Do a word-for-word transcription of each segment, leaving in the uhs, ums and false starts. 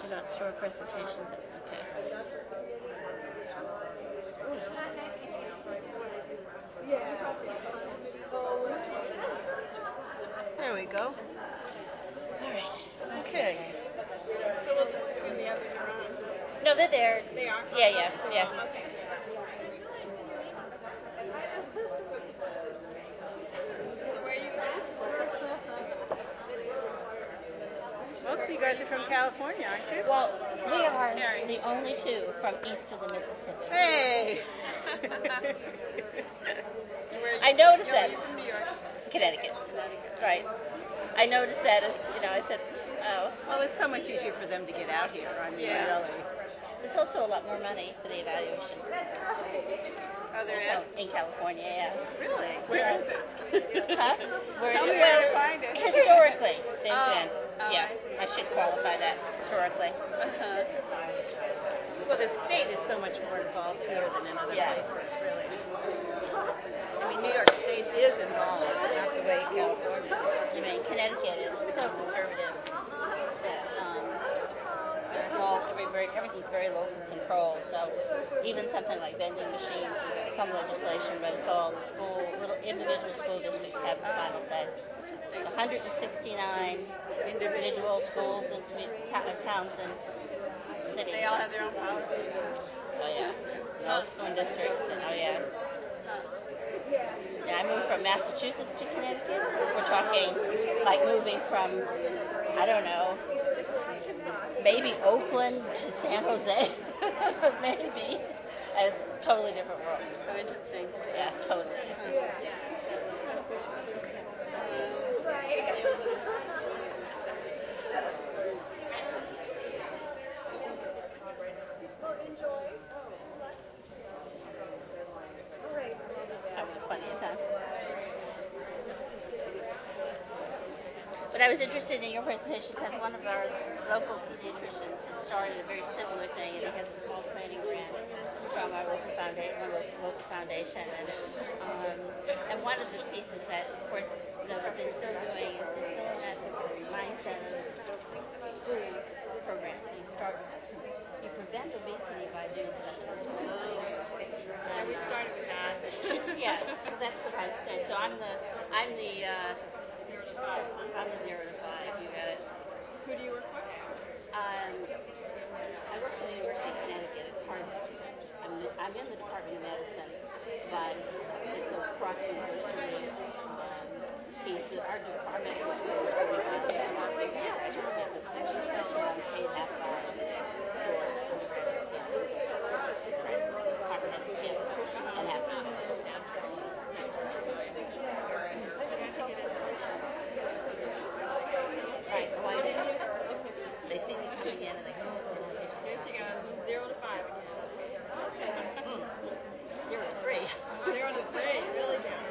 not short presentations. Okay. There we go. All right. Okay. So we'll just assume the others are on. No, they're there. They are? Yeah, yeah, yeah. Okay. So where are you from? Most of you guys are from California, aren't you? Well, we are Terry. the only two from east of the Mississippi. Hey! Where are you I noticed no, that. You're from New York. Connecticut. Connecticut. Right. I noticed that as, you know, I said, oh. Well, it's so much easier for them to get out here. I mean, Yeah. really. There's also a lot more money for the evaluation. Oh, there in, is? in California, yeah. Really? Where is it? Huh? Where Tell is me it? where Well, to find it. historically, they've Oh, been. oh, Yeah, I should qualify that historically. Uh-huh. Well, the state is so much more involved here than in other Yeah. places, really. I mean, New York State is involved, but not the way California is. I mean, Connecticut is so conservative that um, it's all very, very, everything's very local control. So even something like vending machines, we got some legislation, but it's all the school, little individual school districts have the final say. There's one hundred sixty-nine individual schools and commu- ta- uh, towns and cities. They all have their own policies. Oh yeah, and all school districts, and oh yeah. Huh. Yeah, I moved from Massachusetts to Connecticut. We're talking like moving from, I don't know, maybe Oakland to San Jose, maybe. It's a totally different world. So interesting. Yeah, totally. Having plenty of time. But I was interested in your presentation because one of our local pediatricians had started a very similar thing, and he has a small training grant from our local foundation, local foundation, and it was, um, and one of the pieces that, of course, you know, that they're still doing is they're still in that mindset of school programs. You start, you prevent obesity by doing stuff in school. And we started with that. Yeah, well, that's what I said. So I'm the, I'm the, uh, I'm the zero to five. You got it. Who do you work for? Um, I work for the University of Connecticut at Harvard. I'm, I'm in the Department of Medicine, but it's a cross university um, piece. Our, our medical school is really about the undergraduate campus, especially on paid half five for undergraduate campus. Comprehensive campus and half five. Right, well, I did. They see me coming in and they go, oh, Here she goes. Zero to five again. zero to three. Zero to three. Really down.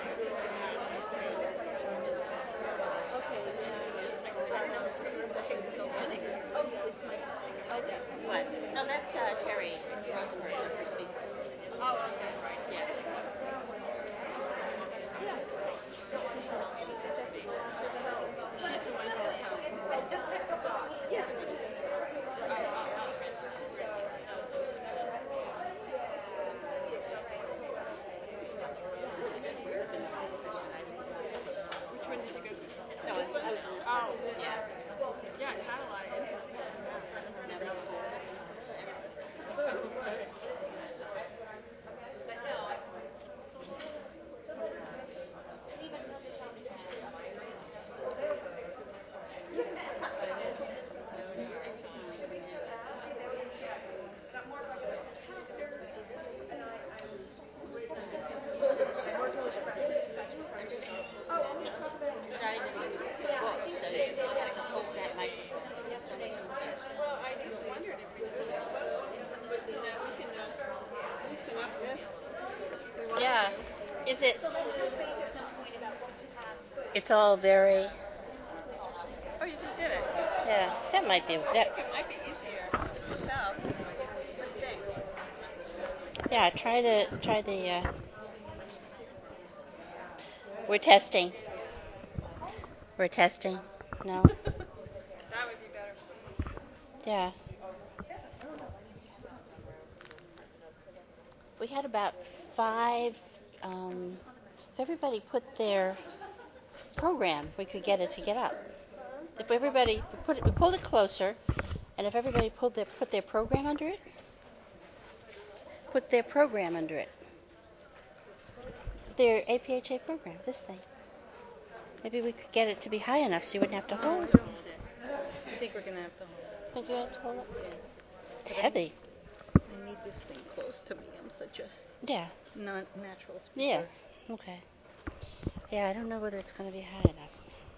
What? No, that's uh, Terry Rosenberg, one of her speakers. Oh, okay. Right. Yeah. She's the one who's helping. Which one did you go to? No, I was, I was in the Oh, yeah. yeah, it had a lot of interest. Another school. It's not even books, so you hope that microphone is so much easier. Well, I just wondered if we could do both, but you know, we can uh, loosen up this. if we want Yeah. to. Is it? It's all very. Oh, you just did it. Yeah, that might be that. It might be easier yourself. What do you think? Yeah, try the try the. Uh, we're testing. We're testing. No. That would be better. Yeah. we had about five, um, if everybody put their program, we could get it to get up. If everybody put it, we pulled it closer, and if everybody pulled their put their program under it, put their program under it, their A P H A program, this thing. Maybe we could get it to be high enough so you wouldn't have to hold it. I think we're gonna have to hold it. Think you have to hold it? Yeah. It's heavy. I need this thing close to me. I'm such a Yeah. non natural speaker. Yeah. Okay. Yeah, I don't know whether it's going to be high enough.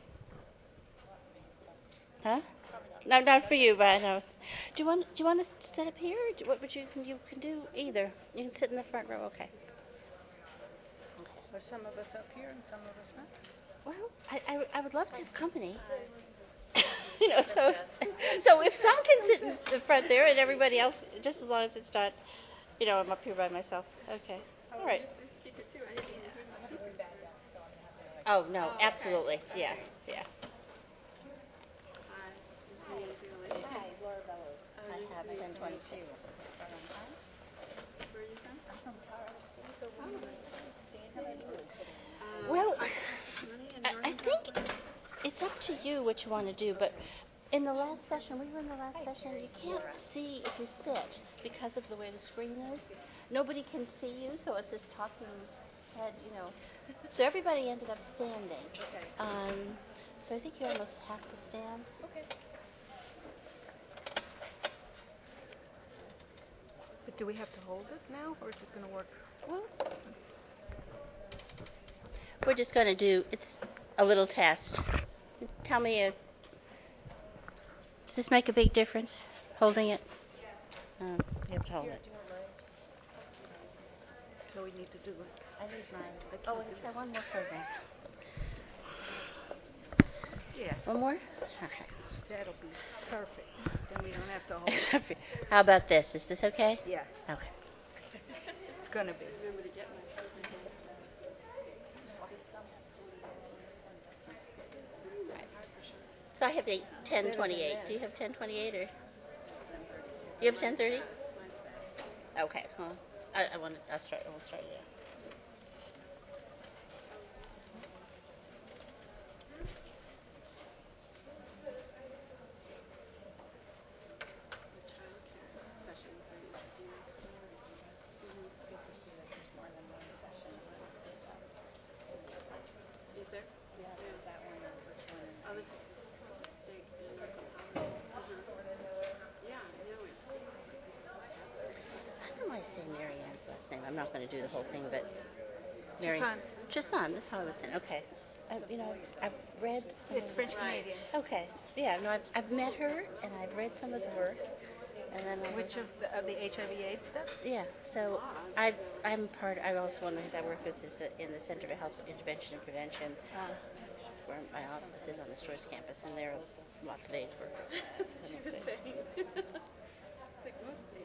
Huh? No, not for you, but I know. Do you want? Do you want to sit up here? Or do, what would you? Can you can do either. You can sit in the front row. Okay. Okay. Are some of us up here and some of us not? Well, I, I, I would love to have company. You know, so so if some can sit in the front there and everybody else, just as long as it's not, you know, I'm up here by myself. Okay. All right. Oh no, absolutely. Yeah, yeah. Hi, Laura Bellows. I have ten twenty-two. Where are you from? I'm from Paris. Well, I, I think it's up to you what you want to do, but in the last session, we were in the last session, you can't see if you sit because of the way the screen is. Nobody can see you, so it's this talking head, you know. So everybody ended up standing. Okay. Um, so I think you almost have to stand. Okay. But do we have to hold it now, or is it going to work? Well, we're just going to do, it's a little test. Tell me, uh, does this make a big difference, holding it? Um, you have to hold it. So we need to do it. I need mine. Oh, and try one more program. Yes. One more? Okay. That'll be perfect. Then we don't have to hold it. How about this? Is this okay? Yeah. Okay. It's going to be. Remember to get my So I have eight, ten twenty-eight. Do you have ten twenty-eight or? You have ten thirty? Okay. Well, I, I want to. I'll start. We'll start it. Is there? Yeah, that one is this one. Oh, this state and local power. Uh-huh. Yeah, I know it. I don't know why I say Mary Ann's last name. I'm not going to do the whole thing, but Mary. Tristan. Tristan. That's how I was saying. Okay. I, you know, I've read. Some It's of French the- Canadian. Okay. Yeah. No, I've I've met her and I've read some of the work, and then I Which was, of the, of the H I V AIDS stuff? Yeah. So I I'm part. I also one of the things I work with is uh, in the Center for Health Intervention and Prevention. Uh, That's where my office is on the Stores campus, and there are lots of AIDS work. She was saying. Like most states.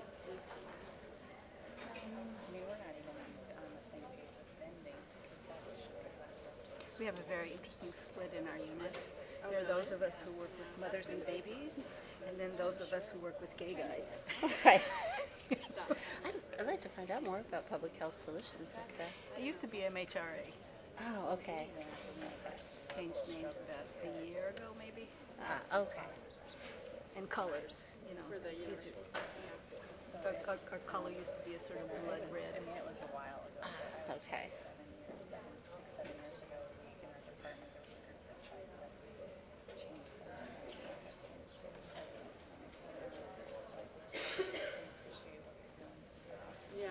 we have a very interesting split in our unit. There are those of us who work with mothers and babies, and then those of us who work with gay guys. Right. I'd, I'd like to find out more about public health solutions. Like that. It used to be M H R A. Oh, okay. Changed names about a year ago, maybe. Ah, okay. And colors, you know. For the these are- our, our, our color used to be a sort of blood red. Ah, okay. Yeah.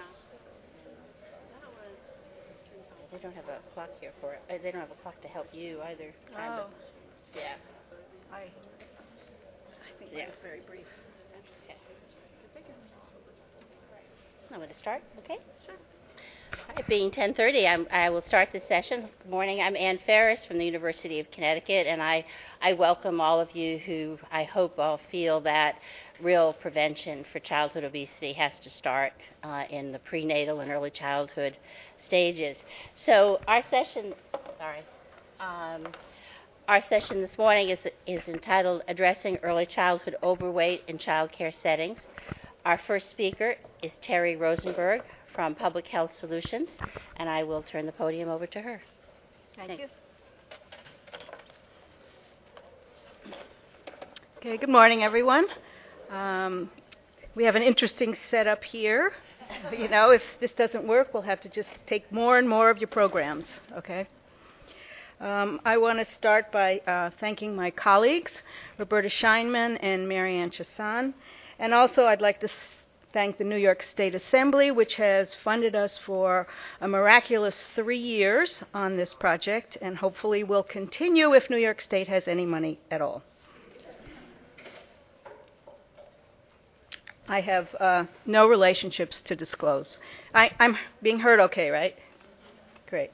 They don't have a clock here for it. Uh, they don't have a clock to help you either. Time, Oh, but- yeah. I, I think Yeah. it was very brief. Okay. I'm going to start. Okay. Sure. It being ten thirty, I'm, I will start the session. Good morning. I'm Ann Ferris from the University of Connecticut, and I, I welcome all of you who I hope all feel that real prevention for childhood obesity has to start uh, in the prenatal and early childhood stages. So our session, sorry, um, our session this morning is is entitled "Addressing Early Childhood Overweight in Child Care Settings." Our first speaker is Terry Rosenberg from Public Health Solutions, and I will turn the podium over to her. Thank Thanks. you. Okay, good morning, everyone. Um, we have an interesting setup here. You know, if this doesn't work, we'll have to just take more and more of your programs, okay? Um, I want to start by uh, thanking my colleagues, Roberta Scheinman and Marianne Chassan, and also I'd like to s- thank the New York State Assembly, which has funded us for a miraculous three years on this project, and hopefully will continue if New York State has any money at all. I have uh, no relationships to disclose. I, I'm being heard okay, right? Great.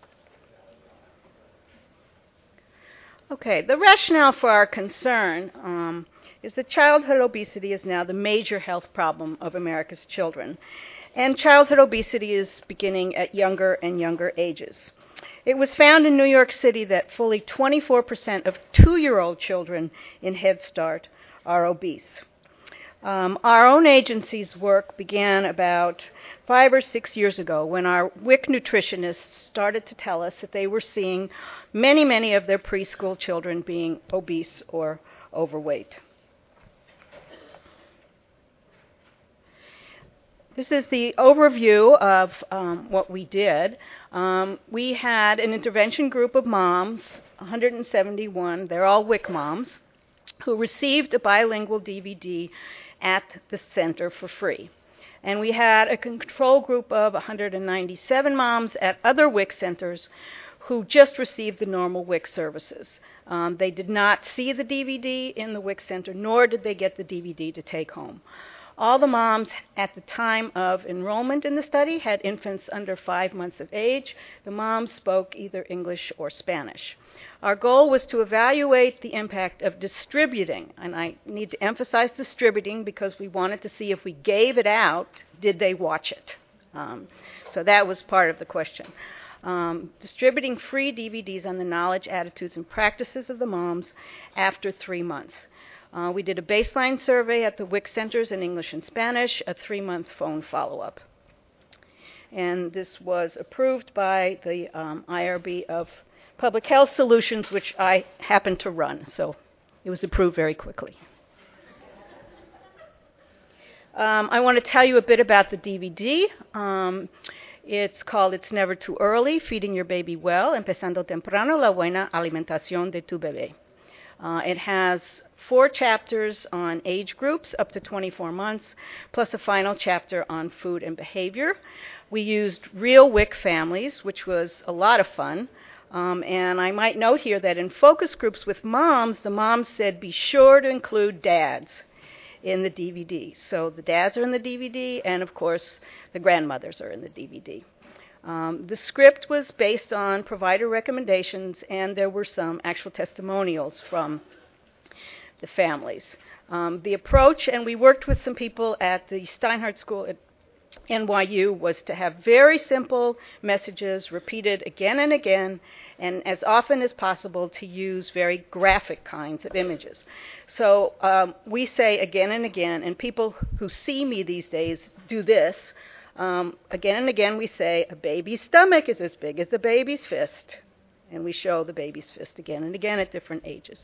Okay, the rationale for our concern um, is that childhood obesity is now the major health problem of America's children. And childhood obesity is beginning at younger and younger ages. It was found in New York City that fully twenty-four percent of two-year-old children in Head Start are obese. Um, our own agency's work began about five or six years ago when our W I C nutritionists started to tell us that they were seeing many, many of their preschool children being obese or overweight. This is the overview of um, what we did. Um, we had an intervention group of moms, one hundred seventy-one, they're all W I C moms, who received a bilingual D V D at the center for free. And we had a control group of one hundred ninety-seven moms at other W I C centers who just received the normal W I C services. Um, they did not see the D V D in the W I C center, nor did they get the D V D to take home. All the moms at the time of enrollment in the study had infants under five months of age. The moms spoke either English or Spanish. Our goal was to evaluate the impact of distributing, and I need to emphasize distributing because we wanted to see if we gave it out, did they watch it? Um, so that was part of the question. Um, distributing free D V Ds on the knowledge, attitudes, and practices of the moms after three months. Uh, we did a baseline survey at the W I C centers in English and Spanish, a three-month phone follow-up. And this was approved by the um, I R B of Public Health Solutions, which I happened to run, so it was approved very quickly. Um, I want to tell you a bit about the D V D. Um, it's called It's Never Too Early, Feeding Your Baby Well, Empezando Temprano, La Buena Alimentación de Tu Bebé. Uh, it has four chapters on age groups up to twenty-four months, plus a final chapter on food and behavior. We used real W I C families, which was a lot of fun. Um, and I might note here that in focus groups with moms, the moms said be sure to include dads in the D V D. So the dads are in the D V D, and of course the grandmothers are in the D V D. Um, the script was based on provider recommendations, and there were some actual testimonials from the families. Um, the approach, and we worked with some people at the Steinhardt School at N Y U, was to have very simple messages repeated again and again, and as often as possible to use very graphic kinds of images. So um, we say again and again, and people who see me these days do this. Um, again and again we say, a baby's stomach is as big as the baby's fist. And we show the baby's fist again and again at different ages.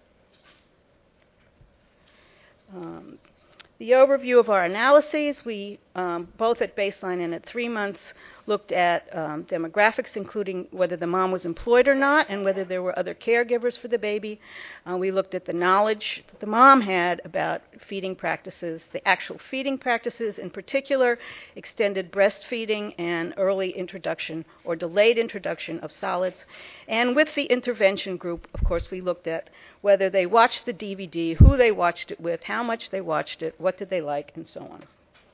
Um, the overview of our analyses, we, um, both at baseline and at three months, looked at um, demographics, including whether the mom was employed or not and whether there were other caregivers for the baby. Uh, we looked at the knowledge that the mom had about feeding practices, the actual feeding practices, in particular, extended breastfeeding and early introduction or delayed introduction of solids. And with the intervention group, of course, we looked at whether they watched the D V D, who they watched it with, how much they watched it, what did they like, and so on.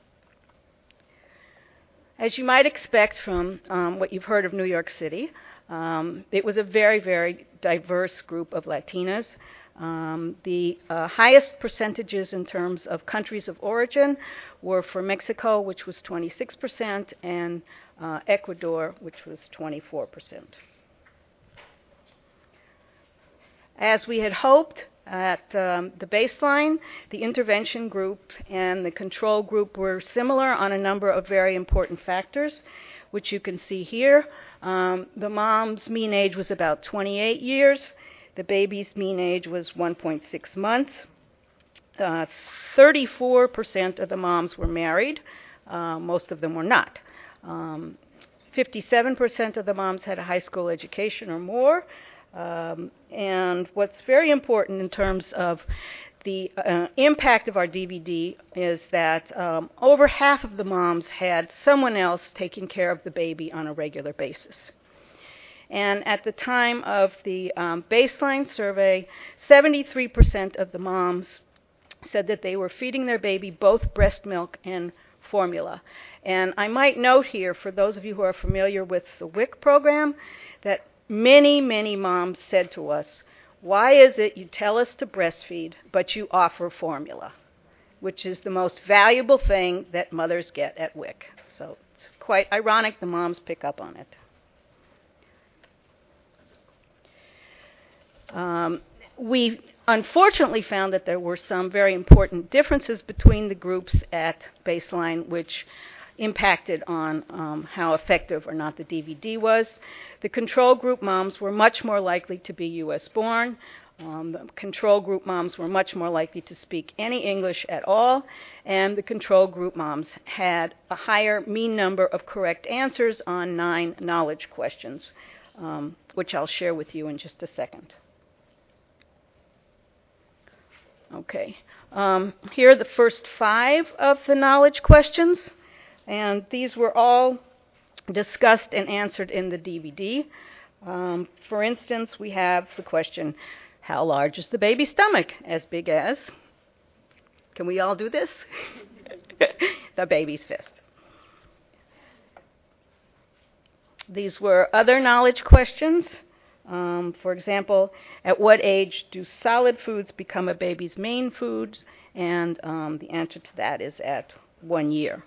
As you might expect from um, what you've heard of New York City, um, it was a very, very diverse group of Latinas. Um, the uh, highest percentages in terms of countries of origin were for Mexico, which was twenty-six percent, and uh, Ecuador, which was twenty-four percent. As we had hoped, At um, the baseline, the intervention group and the control group were similar on a number of very important factors, which you can see here. Um, the mom's mean age was about twenty-eight years. The baby's mean age was one point six months. Uh, thirty-four percent of the moms were married. Uh, most of them were not. Um, fifty-seven percent of the moms had a high school education or more. Um, and what's very important in terms of the uh, impact of our D V D is that um, over half of the moms had someone else taking care of the baby on a regular basis. And at the time of the um, baseline survey, seventy-three percent of the moms said that they were feeding their baby both breast milk and formula. And I might note here, for those of you who are familiar with the W I C program, that many, many moms said to us, why is it you tell us to breastfeed, but you offer formula? Which is the most valuable thing that mothers get at W I C. So it's quite ironic the moms pick up on it. Um, we unfortunately found that there were some very important differences between the groups at baseline, which impacted on um, how effective or not the D V D was. The control group moms were much more likely to be U S born. Um, the control group moms were much more likely to speak any English at all, and the control group moms had a higher mean number of correct answers on nine knowledge questions, um, which I'll share with you in just a second. Okay, um, here are the first five of the knowledge questions, and these were all discussed and answered in the D V D. Um, for instance, we have the question, how large is the baby's stomach? As big as? Can we all do this? The baby's fist. These were other knowledge questions. Um, for example, at what age do solid foods become a baby's main foods? And um, the answer to that is at one year.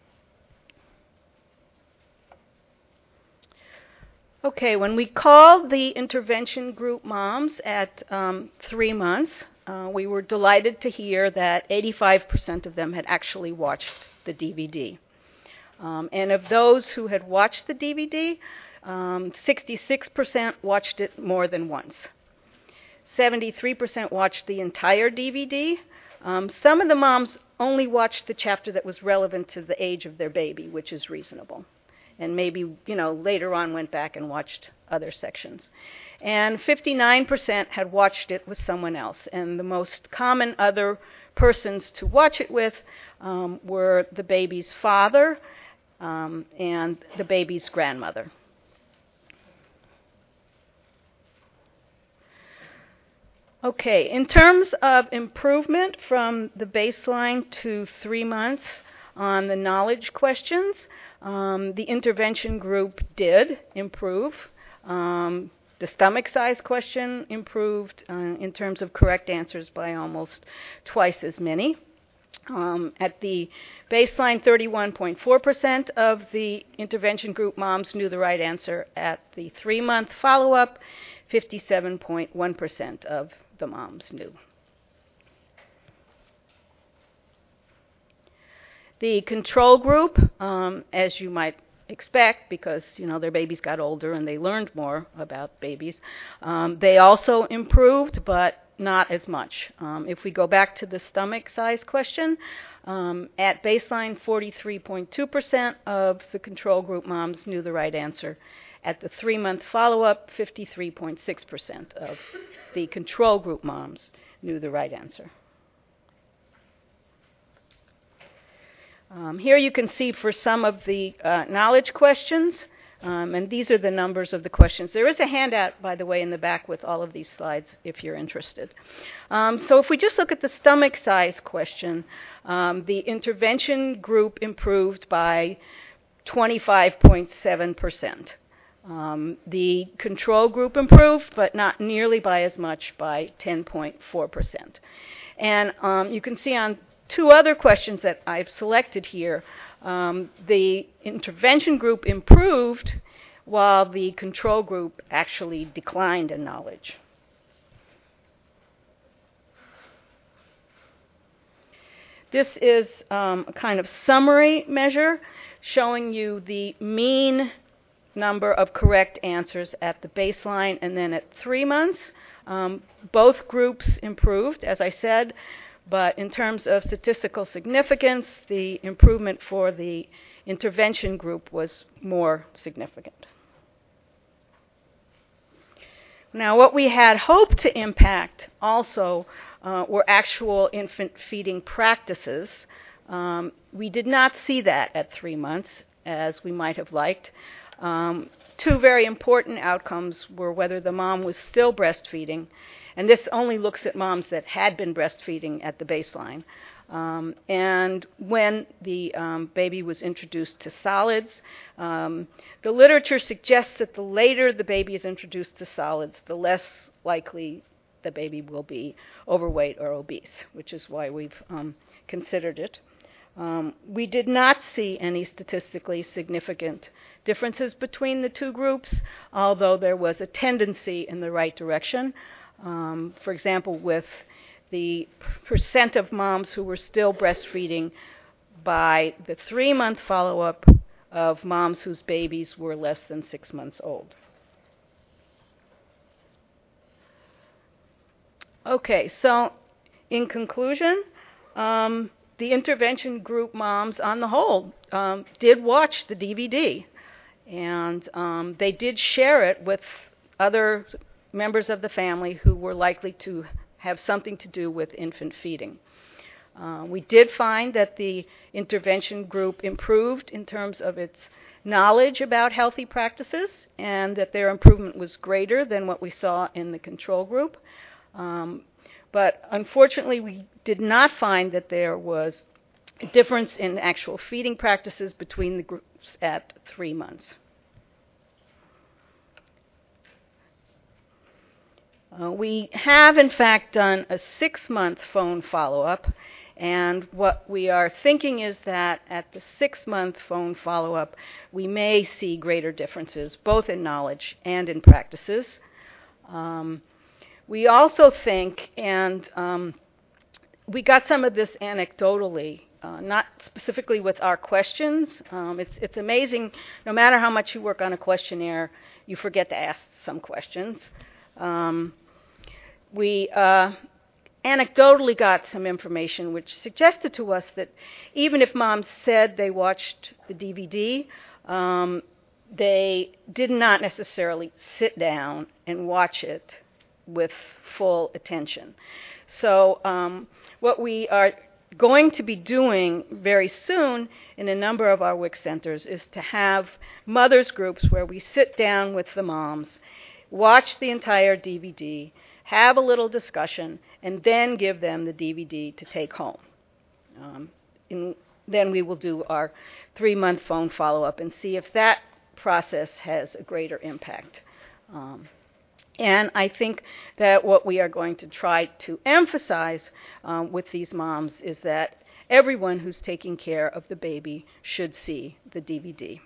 Okay, when we called the intervention group moms at um, three months, uh, we were delighted to hear that eighty-five percent of them had actually watched the D V D. Um, and of those who had watched the D V D, um, sixty-six percent watched it more than once. seventy-three percent watched the entire D V D. Um, some of the moms only watched the chapter that was relevant to the age of their baby, which is reasonable. And maybe, you know, later on went back and watched other sections. And fifty-nine percent had watched it with someone else. And the most common other persons to watch it with um, were the baby's father um, and the baby's grandmother. Okay, in terms of improvement from the baseline to three months on the knowledge questions, Um, the intervention group did improve. Um, the stomach size question improved uh, in terms of correct answers by almost twice as many. Um, at the baseline, thirty-one point four percent of the intervention group moms knew the right answer. At the three-month follow-up, fifty-seven point one percent of the moms knew. The control group, um, as you might expect, because you know their babies got older and they learned more about babies, um, they also improved, but not as much. Um, if we go back to the stomach size question, um, at baseline, forty-three point two percent of the control group moms knew the right answer. At the three-month follow-up, fifty-three point six percent of the control group moms knew the right answer. Um, here you can see for some of the uh, knowledge questions, um, and these are the numbers of the questions. There is a handout, by the way, in the back with all of these slides if you're interested. Um, so if we just look at the stomach size question, um, the intervention group improved by twenty-five point seven percent. Um, the control group improved, but not nearly by as much, by ten point four percent. And um, you can see on two other questions that I've selected here, um, the intervention group improved while the control group actually declined in knowledge. This is um, a kind of summary measure showing you the mean number of correct answers at the baseline and then at three months. Um, both groups improved, as I said, but in terms of statistical significance, the improvement for the intervention group was more significant. Now, what we had hoped to impact also uh, were actual infant feeding practices. Um, we did not see that at three months, as we might have liked. Um, two very important outcomes were whether the mom was still breastfeeding, and this only looks at moms that had been breastfeeding at the baseline, um, and when the um, baby was introduced to solids. Um, the literature suggests that the later the baby is introduced to solids, the less likely the baby will be overweight or obese, which is why we've um, considered it. Um, we did not see any statistically significant differences between the two groups, although there was a tendency in the right direction. Um, for example, with the percent of moms who were still breastfeeding by the three-month follow-up of moms whose babies were less than six months old. Okay, so in conclusion, um, the intervention group moms, on the whole, um, did watch the D V D, and um, they did share it with other members of the family who were likely to have something to do with infant feeding. Uh, we did find that the intervention group improved in terms of its knowledge about healthy practices, and that their improvement was greater than what we saw in the control group. Um, but unfortunately, we did not find that there was a difference in actual feeding practices between the groups at three months. Uh, we have, in fact, done a six-month phone follow-up, and what we are thinking is that at the six-month phone follow-up, we may see greater differences, both in knowledge and in practices. Um, we also think, and um, we got some of this anecdotally, uh, not specifically with our questions. Um, it's, it's amazing, no matter how much you work on a questionnaire, you forget to ask some questions. Um, we uh, anecdotally got some information which suggested to us that even if moms said they watched the D V D, um, they did not necessarily sit down and watch it with full attention. So um, what we are going to be doing very soon in a number of our W I C centers is to have mothers groups where we sit down with the moms, watch the entire D V D, have a little discussion, and then give them the D V D to take home. Um, and then we will do our three-month phone follow-up and see if that process has a greater impact. Um, and I think that what we are going to try to emphasize um, with these moms is that everyone who's taking care of the baby should see the D V D.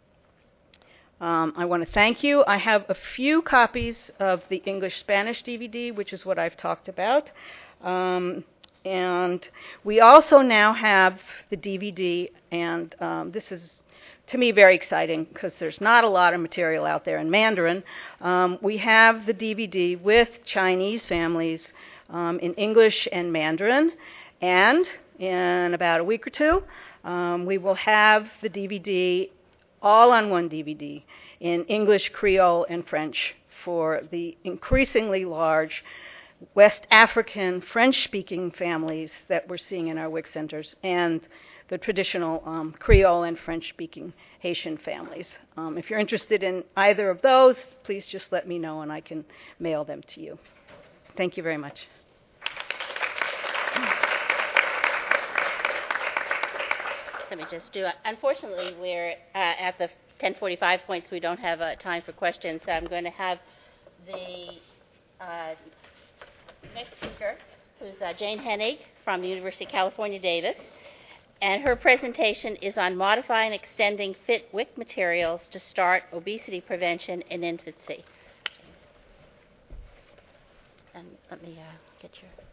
Um, I want to thank you. I have a few copies of the English-Spanish D V D, which is what I've talked about. Um, and we also now have the D V D, and um, this is, to me, very exciting because there's not a lot of material out there in Mandarin. Um, we have the D V D with Chinese families um, in English and Mandarin, and in about a week or two, um, we will have the D V D all on one D V D in English, Creole, and French for the increasingly large West African French-speaking families that we're seeing in our W I C centers, and the traditional um, Creole and French-speaking Haitian families. Um, if you're interested in either of those, please just let me know and I can mail them to you. Thank you very much. Let me just do it. Unfortunately, we're uh, at the ten forty-five points. We don't have uh, time for questions, so I'm going to have the uh, next speaker, who's uh, Jane Hennig from the University of California, Davis, and her presentation is on modifying and extending fit W I C materials to start obesity prevention in infancy. And let me uh, get your...